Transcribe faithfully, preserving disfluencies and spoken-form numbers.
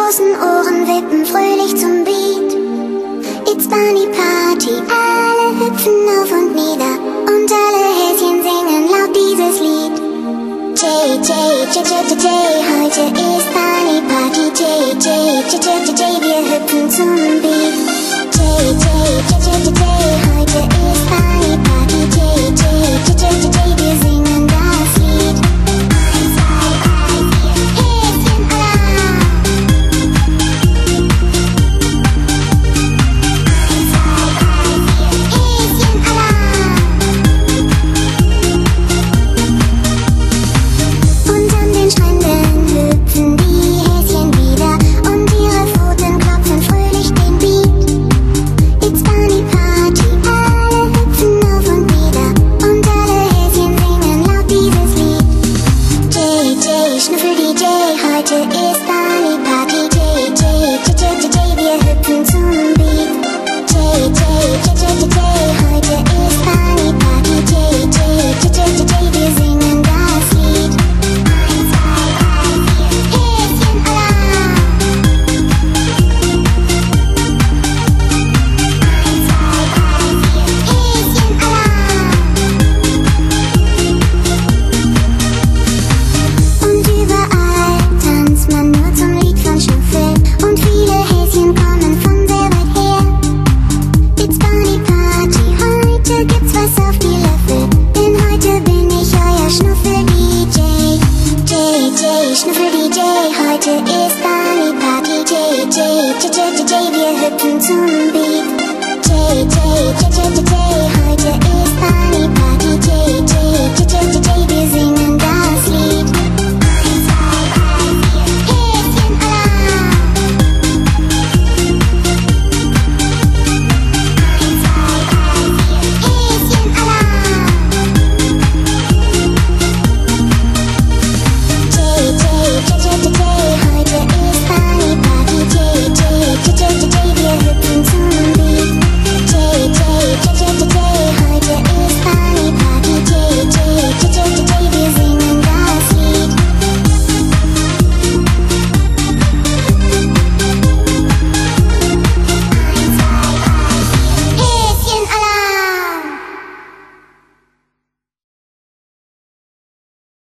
großen Ohren wippen fröhlich zum Beat. It's Bunny Party, alle hüpfen auf und nieder und alle Häschen singen laut dieses Lied. J, J, J, J, J, J, heute ist Bunny Party. J, J, J, J, J, J, wir hüpfen zum